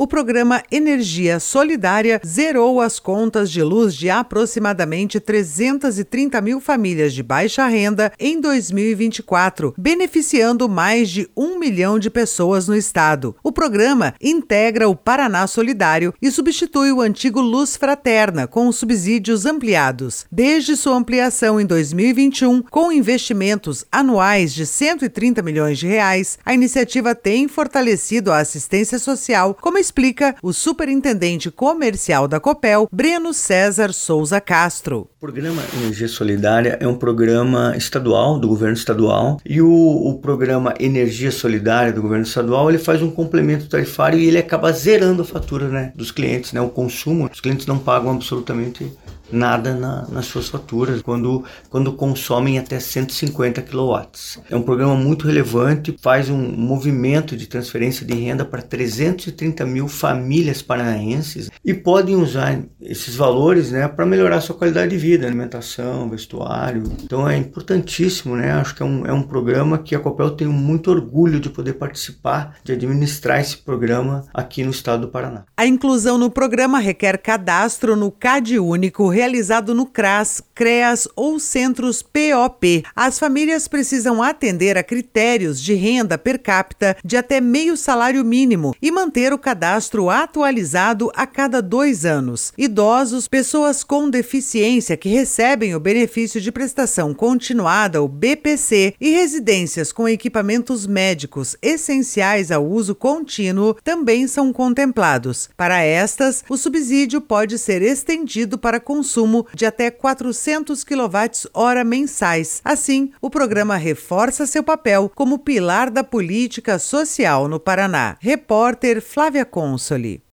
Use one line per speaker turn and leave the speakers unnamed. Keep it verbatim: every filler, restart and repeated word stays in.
o programa Energia Solidária zerou as contas de luz de aproximadamente trezentas e trinta mil famílias de baixa renda em dois mil e vinte e quatro, beneficiando mais de um milhão de pessoas no estado. O programa integra o Paraná Solidário e substitui o antigo Luz Fraterna, com subsídios ampliados. Desde sua ampliação em dois mil e vinte e um, com investimentos anuais de cento e trinta milhões de reais, a iniciativa tem fortalecido a assistência social, como explica o superintendente comercial da Copel, Breno César Souza Castro.
O programa Energia Solidária é um programa estadual, do governo estadual, e o, o programa Energia Solidária do governo estadual, ele faz um complemento tarifário e ele acaba zerando a fatura, né, dos clientes, né, o consumo. Os clientes não pagam absolutamente nada na, nas suas faturas quando, quando consomem até cento e cinquenta quilowatts. É um programa muito relevante, faz um movimento de transferência de renda para trezentas e trinta mil famílias paranaenses e podem usar esses valores, né, para melhorar a sua qualidade de vida, alimentação, vestuário. Então é importantíssimo, né? Acho que é um, é um programa que a Copel tem muito orgulho de poder participar, de administrar esse programa aqui no estado do Paraná.
A inclusão no programa requer cadastro no CadÚnico, realizado no CRAS, CREAS ou centros P O P. As famílias precisam atender a critérios de renda per capita de até meio salário mínimo e manter o cadastro atualizado a cada dois anos. Idosos, pessoas com deficiência que recebem o benefício de prestação continuada, o B P C, e residências com equipamentos médicos essenciais ao uso contínuo também são contemplados. Para estas, o subsídio pode ser estendido para consumo de até quatrocentos quilowatts-hora mensais. Assim, o programa reforça seu papel como pilar da política social no Paraná. Repórter Flávia Consoli.